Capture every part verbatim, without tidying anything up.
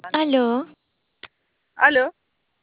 Aló, ¿Aló?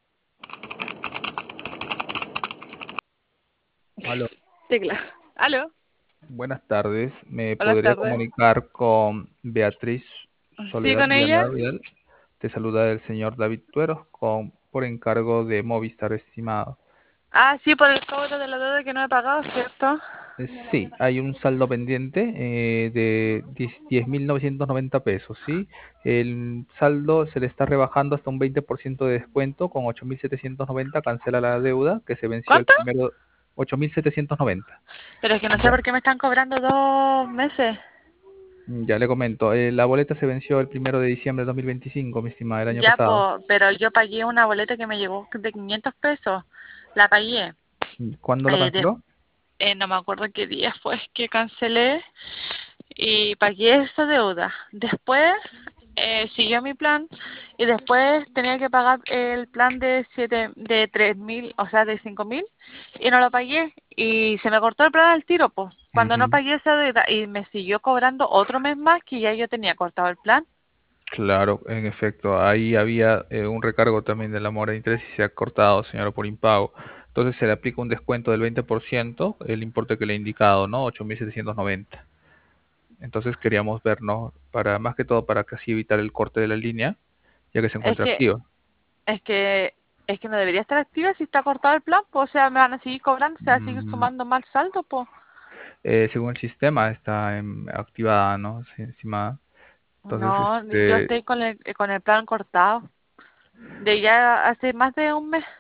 Aló, Tecla. ¿Aló? buenas tardes. ¿Me Buenas podría tardes. comunicar con Beatriz ¿Sí Soledad con ella? Villarreal? Te saluda el señor David Tueros con, por encargo de Movistar, estimado. Ah, sí, por el cobro de la deuda que no he pagado, ¿cierto? Eh, Sí, hay un saldo pendiente eh, de diez mil novecientos noventa pesos, ¿sí? El saldo se le está rebajando hasta un veinte por ciento de descuento con ocho mil setecientos noventa. Cancela la deuda que se venció el ¿Cuánto? primero, ocho mil setecientos noventa. Pero es que no sé Ya. por qué me están cobrando dos meses. Mm, Ya le comento, eh, la boleta se venció el primero de diciembre de dos mil veinticinco, mi estimada, el año Ya, pasado. po, pero yo pagué una boleta que me llegó de quinientos pesos. La pagué. Mm, ¿Cuándo lo Eh, de- canceló? eh, no me acuerdo qué día fue que cancelé y pagué esa deuda. Después eh, siguió mi plan y después tenía que pagar el plan de siete, de tres mil, o sea, de cinco mil y no lo pagué y se me cortó el plan al tiro, pues. Cuando no Ujú. pagué esa deuda y me siguió cobrando otro mes más que ya yo tenía cortado el plan. Claro, en efecto, ahí había eh, un recargo también de la mora de interés y se ha cortado, señora, por impago. Entonces se le aplica un descuento del veinte por ciento, el importe que le he indicado, ¿no? Ocho mil setecientos noventa. Entonces queríamos vernos para, más que todo, para casi evitar el corte de la línea, ya que se Es encuentra que, activa. es que, es que no debería estar activa si está cortado el plan, pues, o sea, me van a seguir cobrando, se va a seguir Mm, sumando mal saldo, pues. eh, según el sistema está em, activada, ¿no? Sí, encima. Entonces, No, yo este, estoy con el, con el plan cortado. De ya hace más de un mes.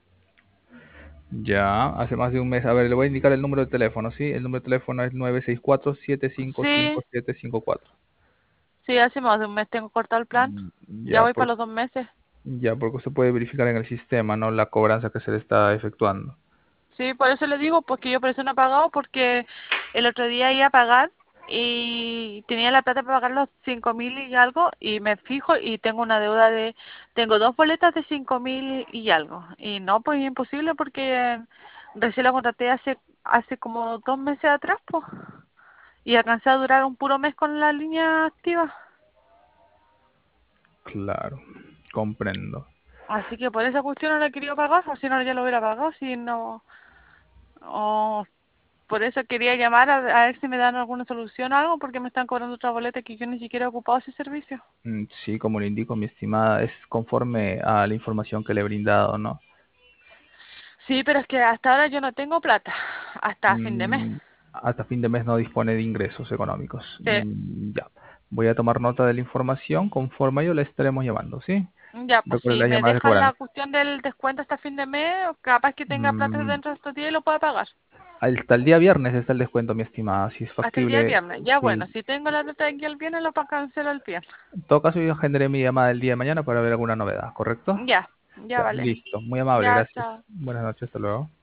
ya, hace más de un mes. A ver, le voy a indicar el número de teléfono, ¿sí? El número de teléfono es nueve seis cuatro, siete cinco cinco Sí, siete cinco cuatro. sí, hace más de un mes tengo cortado el plan. Mm, Ya Ya, voy para por, los dos meses. ya, porque usted puede verificar en el sistema, ¿no? La cobranza que se le está efectuando. Sí, por eso le digo, pues que yo por eso no he pagado, porque el otro día iba a pagar y tenía la plata para pagar los cinco mil y algo y me fijo y tengo una deuda de, tengo dos boletas de cinco mil y algo. Y no, pues es imposible porque recién la contraté hace, hace como dos meses atrás, pues. Y alcancé a durar un puro mes con la línea activa. Claro, comprendo. Así que por esa cuestión no la he querido pagar, o si no ya lo hubiera pagado, si no... o por eso quería llamar a, a ver si me dan alguna solución o algo, porque me están cobrando otra boleta que yo ni siquiera he ocupado ese servicio. Mm, Sí, como le indico, mi estimada, es conforme a la información que le he brindado, ¿no? Sí, pero es que hasta ahora yo no tengo plata, hasta fin de mes. Mm, Hasta fin de mes no dispone de ingresos económicos. Sí, Mm, Ya, voy a tomar nota de la información. Conforme a ello, le estaremos llamando, ¿sí? ya, pues Recuerde si las me llamadas de dejan la cobranza. cuestión del descuento hasta fin de mes, capaz que tenga plata Mm, dentro de estos días y lo pueda pagar. Hasta el día viernes está el descuento, mi estimada. Si es Hasta el día factible, viernes. Ya si bueno, si tengo la plata de aquí el viernes, lo pa- cancelo el viernes. en todo caso yo generé mi llamada el día de mañana para ver alguna novedad, ¿correcto? Ya, ya Ya, vale. listo. Muy amable, Ya, gracias. chao. Buenas noches, hasta luego.